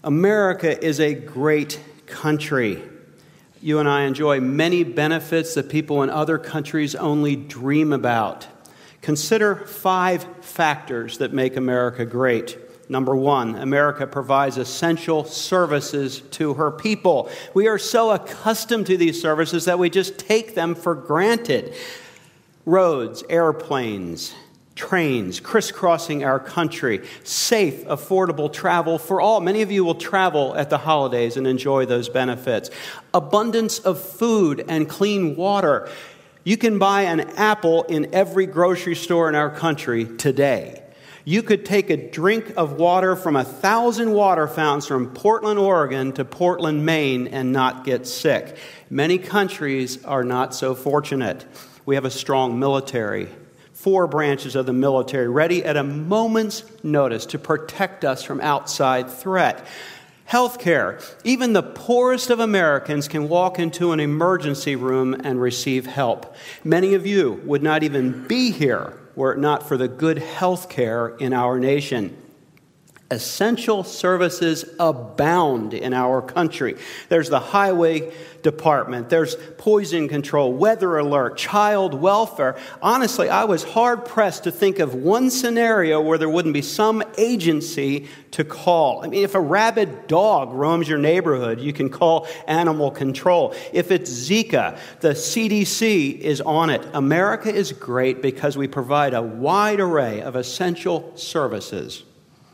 America is a great country. You and I enjoy many benefits that people in other countries only dream about. Consider 5 factors that make America great. Number 1, America provides essential services to her people. We are so accustomed to these services that we just take them for granted. Roads, airplanes, trains crisscrossing our country, safe, affordable travel for all. Many of you will travel at the holidays and enjoy those benefits. Abundance of food and clean water. You can buy an apple in every grocery store in our country today. You could take a drink of water from 1,000 water fountains from Portland, Oregon to Portland, Maine and not get sick. Many countries are not so fortunate. We have a strong military. 4 branches of the military ready at a moment's notice to protect us from outside threat. Healthcare. Even the poorest of Americans can walk into an emergency room and receive help. Many of you would not even be here were it not for the good health care in our nation. Essential services abound in our country. There's the highway department, there's poison control, weather alert, child welfare. Honestly, I was hard-pressed to think of one scenario where there wouldn't be some agency to call. I mean, if a rabid dog roams your neighborhood, you can call animal control. If it's Zika, the CDC is on it. America is great because we provide a wide array of essential services.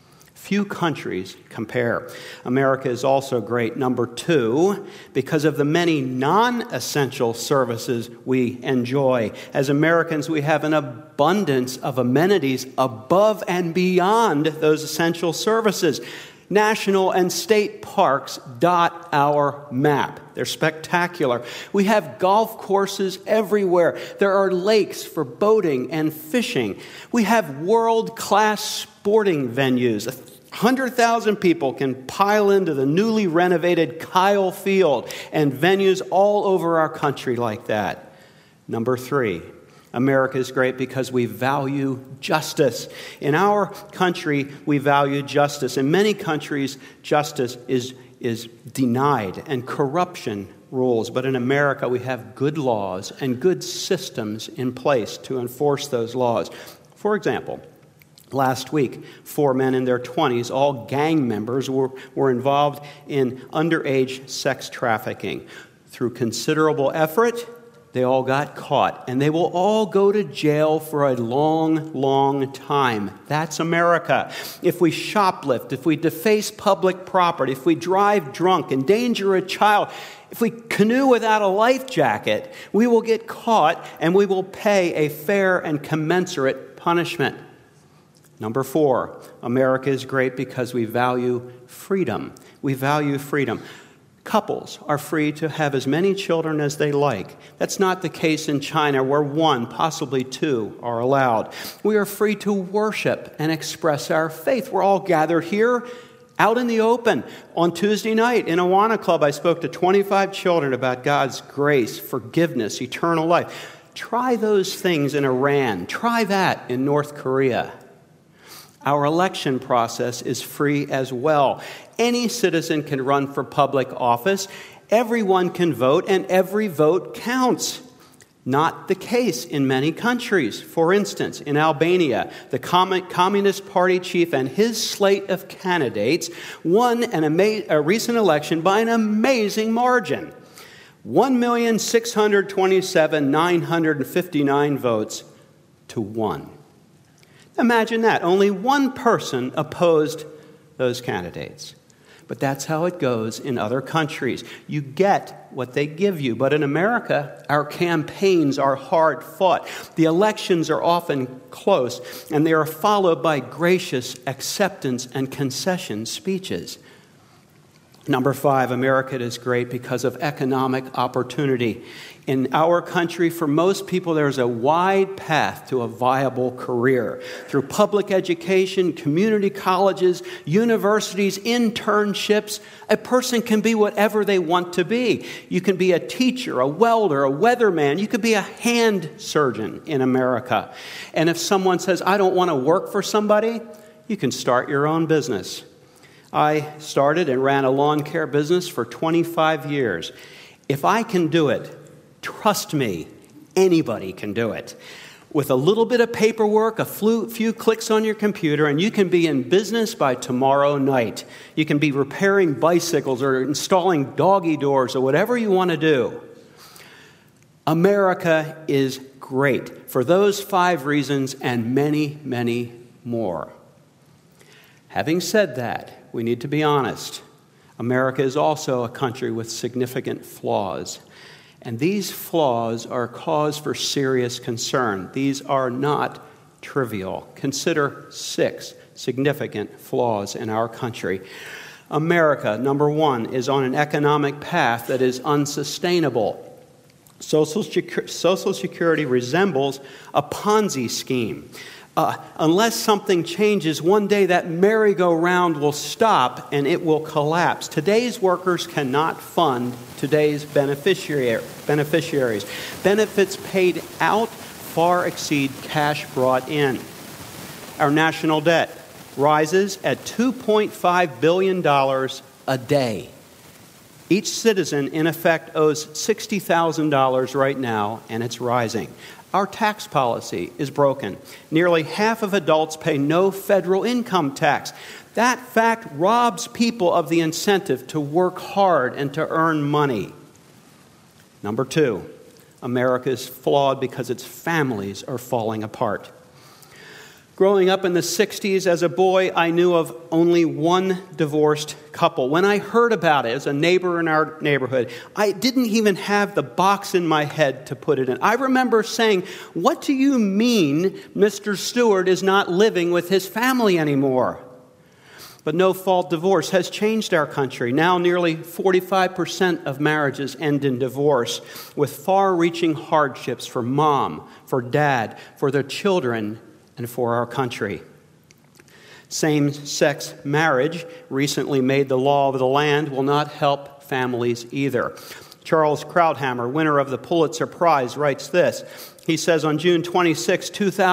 Few countries compare. America is also great, number 2, because of the many non-essential services we enjoy. As Americans, we have an abundance of amenities above and beyond those essential services. National and state parks dot our map. They're spectacular. We have golf courses everywhere. There are lakes for boating and fishing. We have world-class sporting venues. 100,000 people can pile into the newly renovated Kyle Field and venues all over our country like that. Number 3, America is great because we value justice. In our country, we value justice. In many countries, justice is denied and corruption rules. But in America, we have good laws and good systems in place to enforce those laws. For example, last week, 4 men in their 20s, all gang members, were involved in underage sex trafficking. Through considerable effort, they all got caught, and they will all go to jail for a long, long time. That's America. If we shoplift, if we deface public property, if we drive drunk, endanger a child, if we canoe without a life jacket, we will get caught, and we will pay a fair and commensurate punishment. Number 4, America is great because we value freedom. We value freedom. Couples are free to have as many children as they like. That's not the case in China, where 1, possibly 2, are allowed. We are free to worship and express our faith. We're all gathered here out in the open. On Tuesday night in Awana Club, I spoke to 25 children about God's grace, forgiveness, eternal life. Try those things in Iran. Try that in North Korea. Our election process is free as well. Any citizen can run for public office. Everyone can vote, and every vote counts. Not the case in many countries. For instance, in Albania, the Communist Party chief and his slate of candidates won a recent election by an amazing margin. 1,627,959 votes to 1. Imagine that. Only 1 person opposed those candidates. But that's how it goes in other countries. You get what they give you. But in America, our campaigns are hard fought. The elections are often close, and they are followed by gracious acceptance and concession speeches. Number 5, America is great because of economic opportunity. In our country, for most people, there's a wide path to a viable career. Through public education, community colleges, universities, internships, a person can be whatever they want to be. You can be a teacher, a welder, a weatherman. You could be a hand surgeon in America. And if someone says, I don't want to work for somebody, you can start your own business. I started and ran a lawn care business for 25 years. If I can do it, trust me, anybody can do it. With a little bit of paperwork, a few clicks on your computer, and you can be in business by tomorrow night. You can be repairing bicycles or installing doggy doors or whatever you want to do. America is great for those 5 reasons and many, many more. Having said that, we need to be honest. America is also a country with significant flaws. And these flaws are cause for serious concern. These are not trivial. Consider 6 significant flaws in our country. America, number 1, is on an economic path that is unsustainable. Social Security resembles a Ponzi scheme. Unless something changes, one day that merry-go-round will stop and it will collapse. Today's workers cannot fund today's beneficiaries. Benefits paid out far exceed cash brought in. Our national debt rises at $2.5 billion a day. Each citizen, in effect, owes $60,000 right now, and it's rising. Our tax policy is broken. Nearly half of adults pay no federal income tax. That fact robs people of the incentive to work hard and to earn money. Number 2, America is flawed because its families are falling apart. Growing up in the 60s as a boy, I knew of only one divorced couple. When I heard about it as a neighbor in our neighborhood, I didn't even have the box in my head to put it in. I remember saying, "What do you mean Mr. Stewart is not living with his family anymore?" But no-fault divorce has changed our country. Now nearly 45% of marriages end in divorce, with far-reaching hardships for mom, for dad, for their children, and for our country. Same-sex marriage, recently made the law of the land, will not help families either. Charles Krauthammer, winner of the Pulitzer Prize, writes this. He says, on June 26,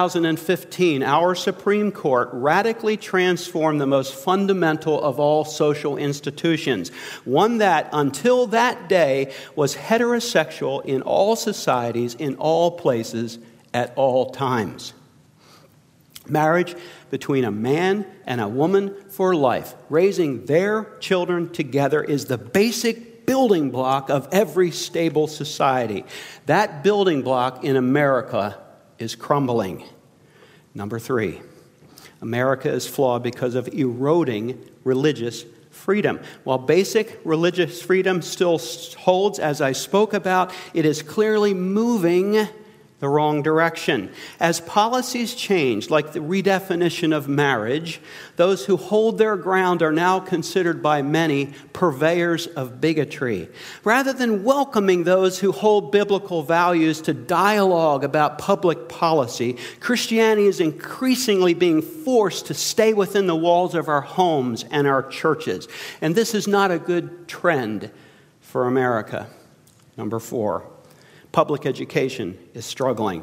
2015, our Supreme Court radically transformed the most fundamental of all social institutions, one that, until that day, was heterosexual in all societies, in all places, at all times. Marriage between a man and a woman for life, raising their children together, is the basic building block of every stable society. That building block in America is crumbling. Number 3, America is flawed because of eroding religious freedom. While basic religious freedom still holds, as I spoke about, it is clearly moving the wrong direction. As policies change, like the redefinition of marriage, those who hold their ground are now considered by many purveyors of bigotry. Rather than welcoming those who hold biblical values to dialogue about public policy, Christianity is increasingly being forced to stay within the walls of our homes and our churches. And this is not a good trend for America. Number 4. Public education is struggling.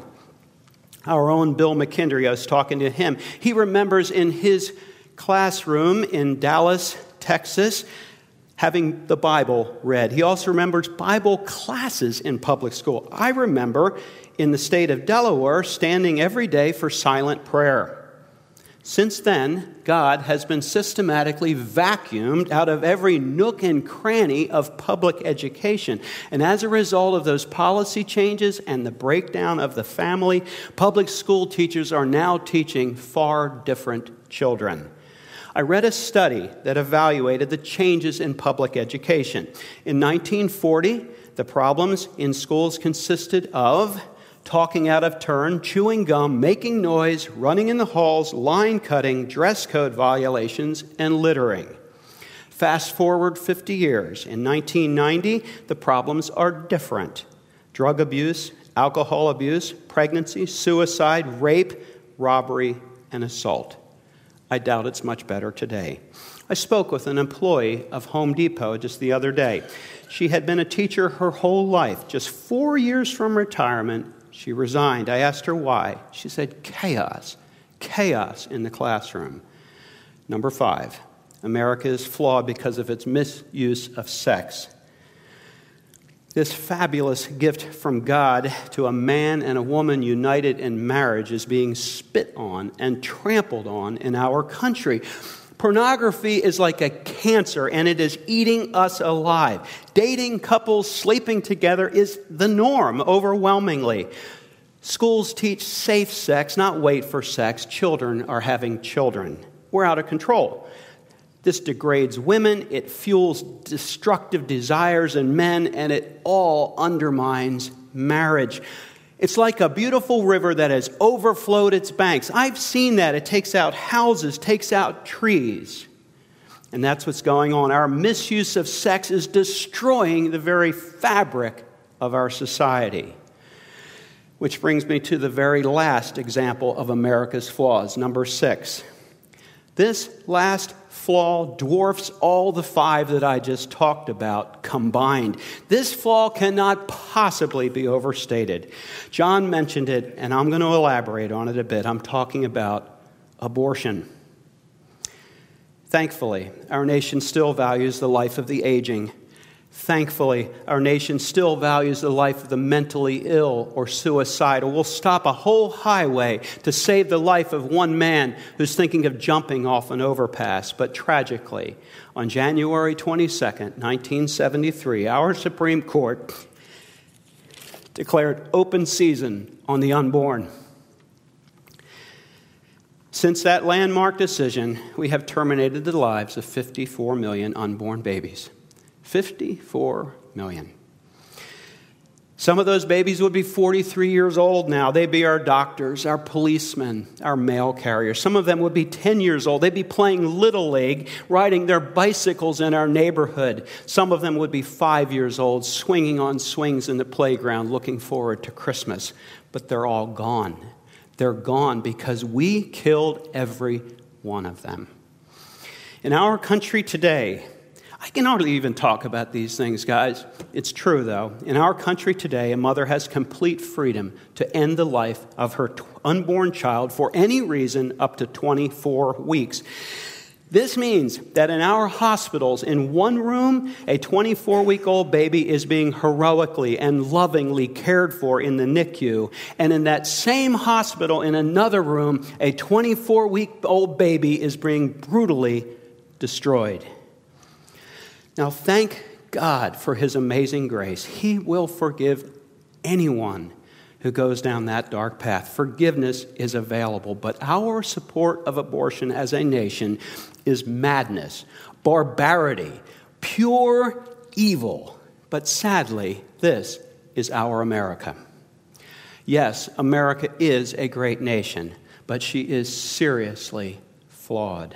Our own Bill McKendry, I was talking to him. He remembers in his classroom in Dallas, Texas, having the Bible read. He also remembers Bible classes in public school. I remember in the state of Delaware standing every day for silent prayer. Since then, God has been systematically vacuumed out of every nook and cranny of public education. And as a result of those policy changes and the breakdown of the family, public school teachers are now teaching far different children. I read a study that evaluated the changes in public education. In 1940, the problems in schools consisted of talking out of turn, chewing gum, making noise, running in the halls, line cutting, dress code violations, and littering. Fast forward 50 years. In 1990, the problems are different. Drug abuse, alcohol abuse, pregnancy, suicide, rape, robbery, and assault. I doubt it's much better today. I spoke with an employee of Home Depot just the other day. She had been a teacher her whole life. Just 4 years from retirement, she resigned. I asked her why. She said, chaos in the classroom. Number 5, America is flawed because of its misuse of sex. This fabulous gift from God to a man and a woman united in marriage is being spit on and trampled on in our country. Pornography is like a cancer, and it is eating us alive. Dating couples sleeping together is the norm overwhelmingly. Schools teach safe sex, not wait for sex. Children are having children. We're out of control. This degrades women, it fuels destructive desires in men, and it all undermines marriage. It's like a beautiful river that has overflowed its banks. I've seen that. It takes out houses, takes out trees. And that's what's going on. Our misuse of sex is destroying the very fabric of our society. Which brings me to the very last example of America's flaws, number 6. This last flaw dwarfs all the 5 that I just talked about combined. This flaw cannot possibly be overstated. John mentioned it, and I'm going to elaborate on it a bit. I'm talking about abortion. Thankfully, our nation still values the life of the aging. Thankfully, our nation still values the life of the mentally ill or suicidal. We'll stop a whole highway to save the life of one man who's thinking of jumping off an overpass. But tragically, on January 22nd, 1973, our Supreme Court declared open season on the unborn. Since that landmark decision, we have terminated the lives of 54 million unborn babies. 54 million. Some of those babies would be 43 years old now. They'd be our doctors, our policemen, our mail carriers. Some of them would be 10 years old. They'd be playing Little League, riding their bicycles in our neighborhood. Some of them would be 5 years old, swinging on swings in the playground, looking forward to Christmas. But they're all gone. They're gone because we killed every one of them. In our country today, I can hardly even talk about these things, guys. It's true, though. In our country today, a mother has complete freedom to end the life of her unborn child for any reason up to 24 weeks. This means that in our hospitals, in one room, a 24-week-old baby is being heroically and lovingly cared for in the NICU. And in that same hospital, in another room, a 24-week-old baby is being brutally destroyed. Now, thank God for His amazing grace. He will forgive anyone who goes down that dark path. Forgiveness is available, but our support of abortion as a nation is madness, barbarity, pure evil. But sadly, this is our America. Yes, America is a great nation, but she is seriously flawed.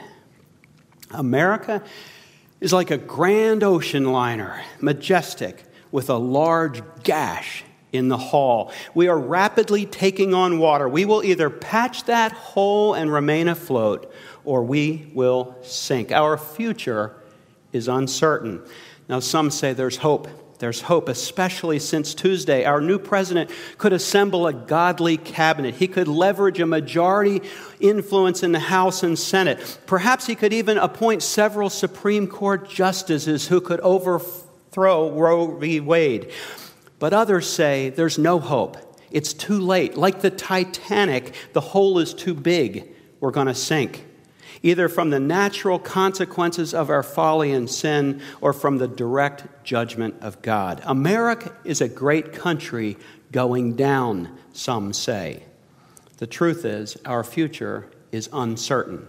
America is like a grand ocean liner, majestic, with a large gash in the hull. We are rapidly taking on water. We will either patch that hole and remain afloat, or we will sink. Our future is uncertain. Now, some say there's hope. There's hope, especially since Tuesday. Our new president could assemble a godly cabinet. He could leverage a majority influence in the House and Senate. Perhaps he could even appoint several Supreme Court justices who could overthrow Roe v. Wade. But others say there's no hope. It's too late. Like the Titanic, the hole is too big. We're going to sink. Either from the natural consequences of our folly and sin or from the direct judgment of God. America is a great country going down, some say. The truth is, our future is uncertain.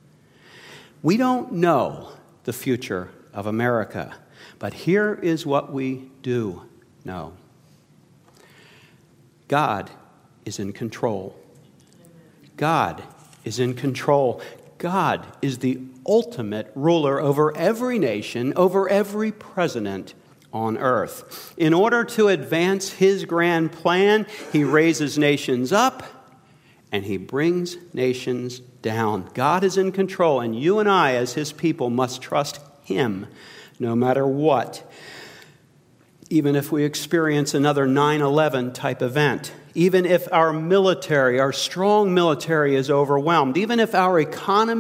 We don't know the future of America, but here is what we do know. God is in control. God is in control. God is the ultimate ruler over every nation, over every president on earth. In order to advance His grand plan, He raises nations up and He brings nations down. God is in control, and you and I, as His people, must trust Him no matter what. Even if we experience another 9/11 type event, even if our military, our strong military is overwhelmed, even if our economy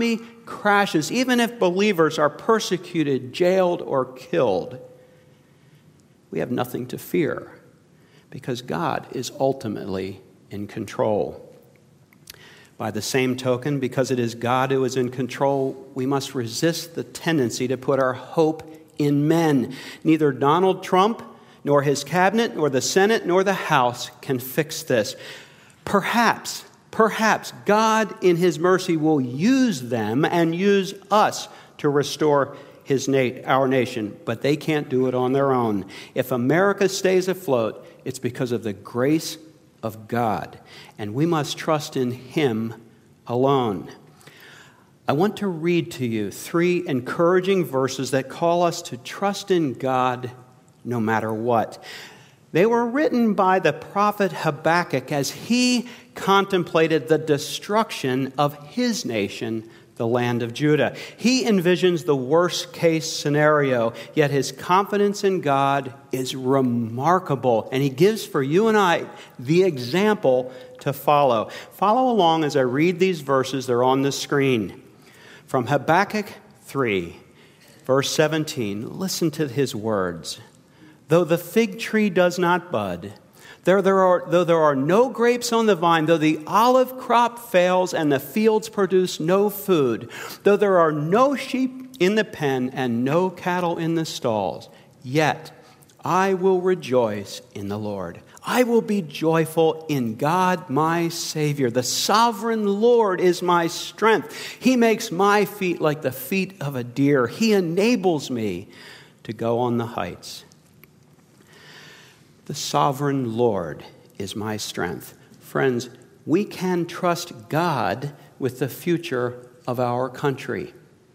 crashes, even if believers are persecuted, jailed, or killed, we have nothing to fear because God is ultimately in control. By the same token, because it is God who is in control, we must resist the tendency to put our hope in men. Neither Donald Trump, nor his cabinet, nor the Senate, nor the House can fix this. Perhaps God in his mercy will use them and use us to restore our nation, but they can't do it on their own. If America stays afloat, it's because of the grace of God, and we must trust in him alone. I want to read to you 3 encouraging verses that call us to trust in God no matter what. They were written by the prophet Habakkuk as he contemplated the destruction of his nation, the land of Judah. He envisions the worst-case scenario, yet his confidence in God is remarkable, and he gives for you and I the example to follow. Follow along as I read these verses. They're on the screen. From Habakkuk 3, verse 17, listen to his words. Though the fig tree does not bud, though there are no grapes on the vine, though the olive crop fails and the fields produce no food, though there are no sheep in the pen and no cattle in the stalls, yet I will rejoice in the Lord. I will be joyful in God, my Savior. The sovereign Lord is my strength. He makes my feet like the feet of a deer. He enables me to go on the heights. The sovereign Lord is my strength. Friends, we can trust God with the future of our country.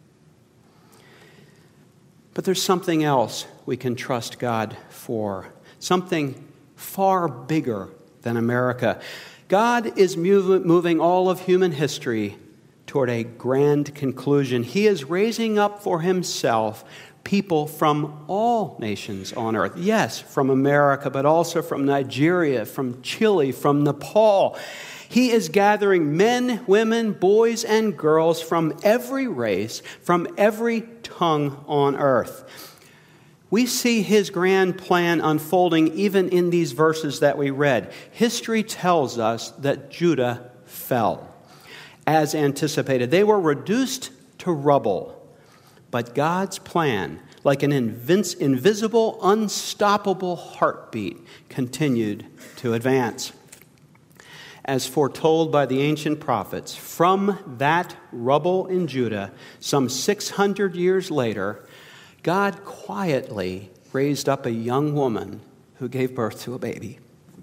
But there's something else we can trust God for, something far bigger than America. God is moving all of human history toward a grand conclusion. He is raising up for himself people from all nations on earth. Yes, from America, but also from Nigeria, from Chile, from Nepal. He is gathering men, women, boys, and girls from every race, from every tongue on earth. We see his grand plan unfolding even in these verses that we read. History tells us that Judah fell. As anticipated, they were reduced to rubble. But God's plan, like an invisible, unstoppable heartbeat, continued to advance. As foretold by the ancient prophets, from that rubble in Judah, some 600 years later, God quietly raised up a young woman who gave birth to a baby.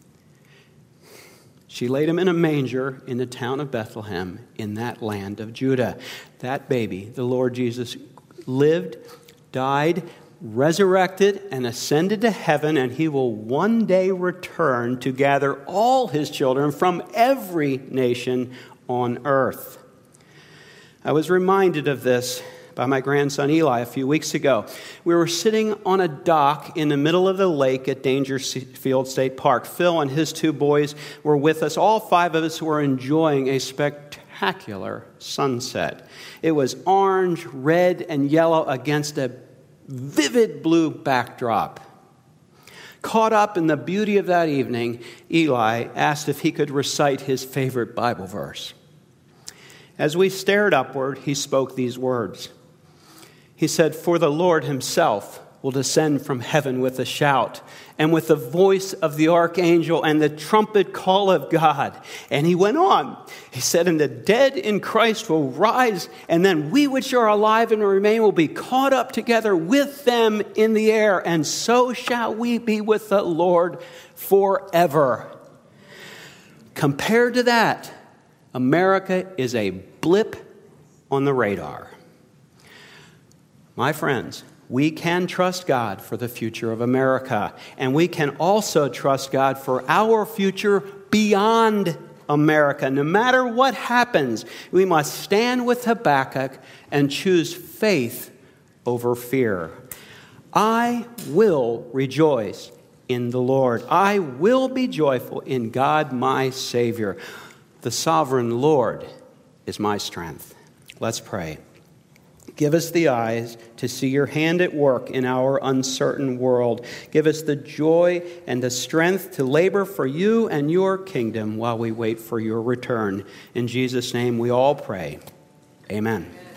She laid him in a manger in the town of Bethlehem in that land of Judah. That baby, the Lord Jesus, lived, died, resurrected, and ascended to heaven, and he will one day return to gather all his children from every nation on earth. I was reminded of this by my grandson Eli a few weeks ago. We were sitting on a dock in the middle of the lake at Dangerfield State Park. Phil and his 2 boys were with us. All 5 of us were enjoying a spectacular sunset. It was orange, red, and yellow against a vivid blue backdrop. Caught up in the beauty of that evening, Eli asked if he could recite his favorite Bible verse. As we stared upward, he spoke these words. He said, "For the Lord himself will descend from heaven with a shout, and with the voice of the archangel and the trumpet call of God." And he went on. He said, "And the dead in Christ will rise, and then we which are alive and remain will be caught up together with them in the air, and so shall we be with the Lord forever." Compared to that, America is a blip on the radar. My friends, we can trust God for the future of America, and we can also trust God for our future beyond America. No matter what happens, we must stand with Habakkuk and choose faith over fear. I will rejoice in the Lord. I will be joyful in God, my Savior. The sovereign Lord is my strength. Let's pray. Give us the eyes to see your hand at work in our uncertain world. Give us the joy and the strength to labor for you and your kingdom while we wait for your return. In Jesus' name we all pray. Amen.